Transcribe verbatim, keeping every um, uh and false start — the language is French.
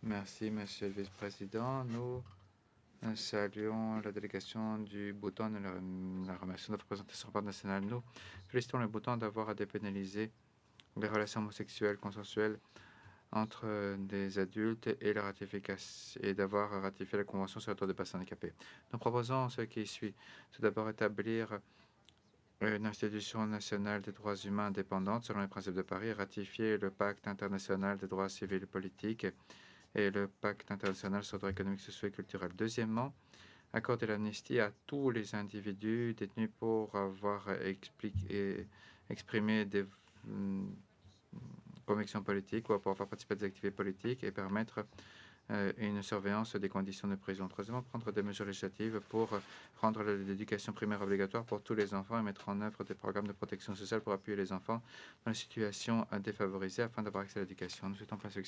Merci, Monsieur le Vice-président. Nous euh, saluons la délégation du Bhoutan et la, la remercions de représenter son part national. Nous félicitons le Bhoutan d'avoir à dépénaliser les relations homosexuelles consensuelles entre euh, des adultes et, la ratification, et d'avoir ratifié la Convention sur le droit des personnes handicapées. Nous proposons ce qui suit. Tout d'abord, établir une institution nationale des droits humains indépendante selon les principes de Paris, ratifier le pacte international des droits civils et politiques et le pacte international sur les droits économiques, sociaux et culturels. Deuxièmement, accorder l'amnistie à tous les individus détenus pour avoir expliqué, exprimé des mm, convictions politiques ou pour avoir participé à des activités politiques et permettre euh, une surveillance des conditions de prison. Troisièmement, prendre des mesures législatives pour rendre l'éducation primaire obligatoire pour tous les enfants et mettre en œuvre des programmes de protection sociale pour appuyer les enfants dans les situations défavorisées afin d'avoir accès à l'éducation. Nous souhaitons passer